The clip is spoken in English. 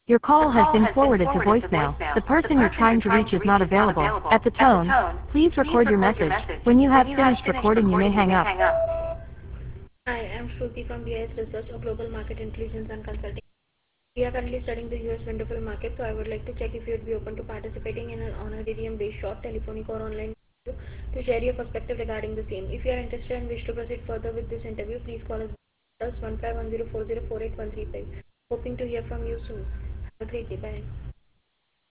Your call has been forwarded to voicemail. The person you're trying to reach is not available. At the tone, please record your message. When you have finished recording, you may hang up. Hi, I'm Shruti from BIS Research, a global market intelligence and consulting. We are currently studying the US window film market, so I would like to check if you would be open to participating in an honorarium-based short telephonic or online interview to share your perspective regarding the same. If you are interested and wish to proceed further with this interview, please call us +1510404813. Hoping to hear from you soon. Have a great day. Bye.